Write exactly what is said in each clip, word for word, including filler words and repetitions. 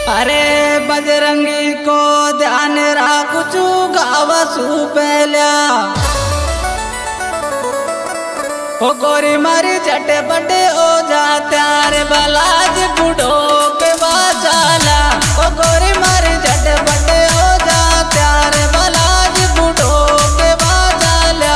अरे बजरंगी को ध्यान राखुचू गावसू पहल्या ओ गोरी मारी चटपटे ओ जा त्यारे बलाज गुडो के बाजाला ओ गोरी मारी चटपटे ओ जा त्यारे बलाज गुडो के बाजाला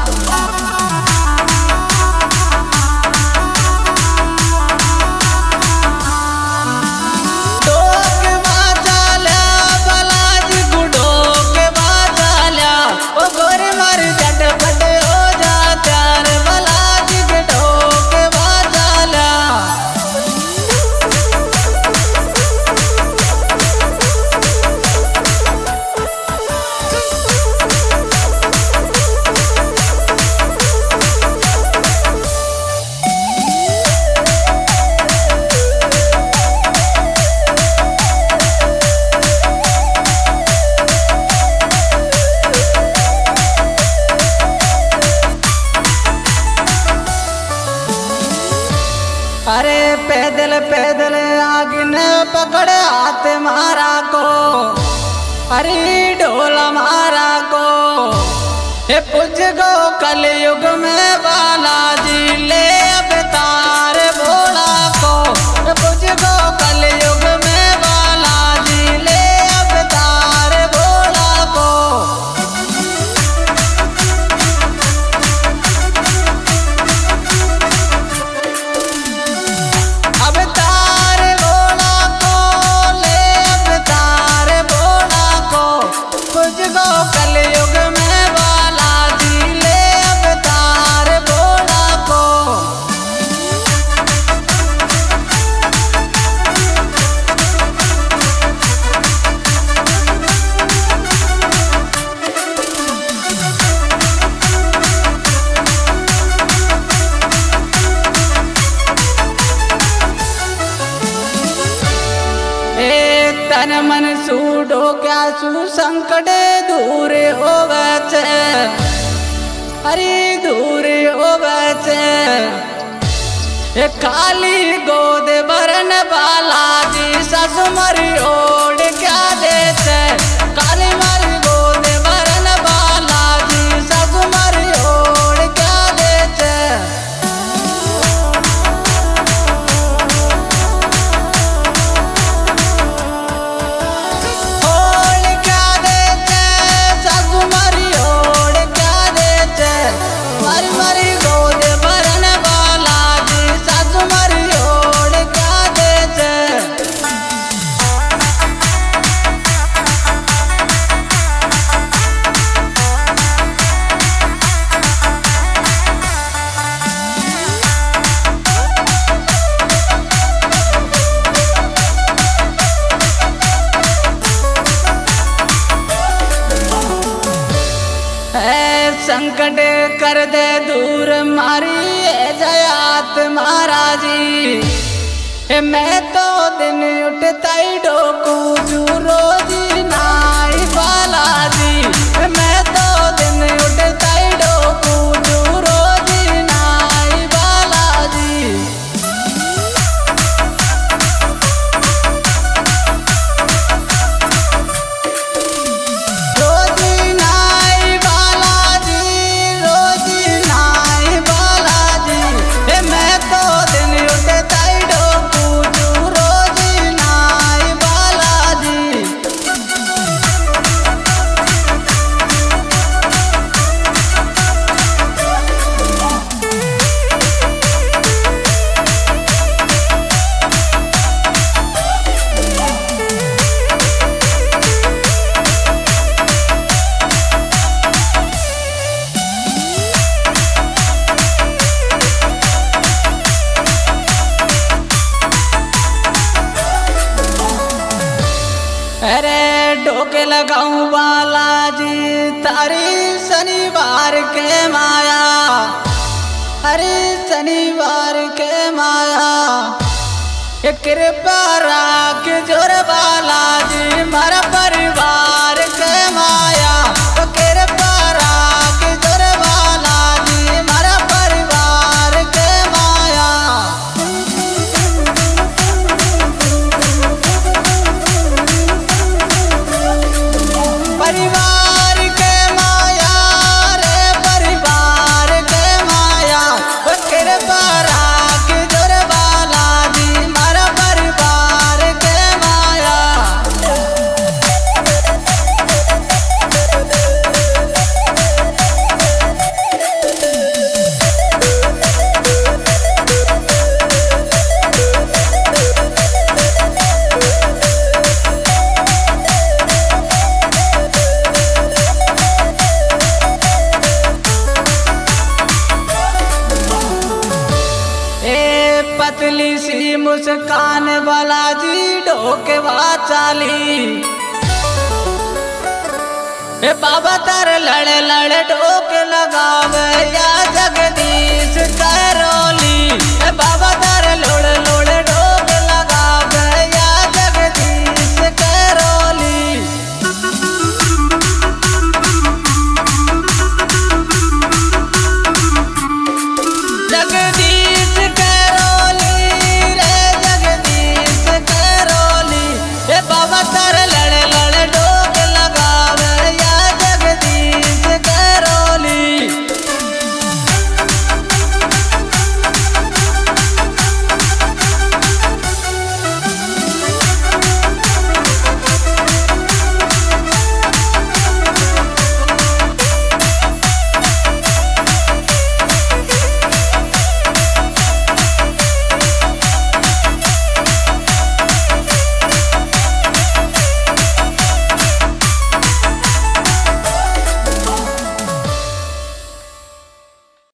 अरे पैदल पैदल आगे पकड़े हाथ मारा को अरे ढोला मारा को हे पूज गो कलयुग में बालाजी ले अवतार भोला को हे पूज गो कलयुग में बालाजी ले अवतार भोला को कलयुग में बालाजी ले अवतार भोला को तन मन सूडो क्या सु संकट दूर होवच हरि दूर होवच काली गोद बरन बालाजी ससु मरी ओढ़ क्या देते काली मरी गोद बरन बालाजी ससु मरी ओढ़ क्या देते संकट कर दे दूर मारी जयात महाराजी मैं तो दिन उठता ही डोकू जू रोजी नाई बालाजी मैं तो दिन उठता ही डोकू जू रोजी नाई बालाजी अरे डोके लगाऊं बालाजी तारी शनिवार के माया अरे शनिवार के माया कृपा राख जोर बालाजी मारा परिवार के माया कृपा राख जोर बालाजी मारा परिवार के माया। होके वाचाली। ए बाबा तार लड़े लड़े ढोक लगावे या जगदीश तरोली। ए बाबा तार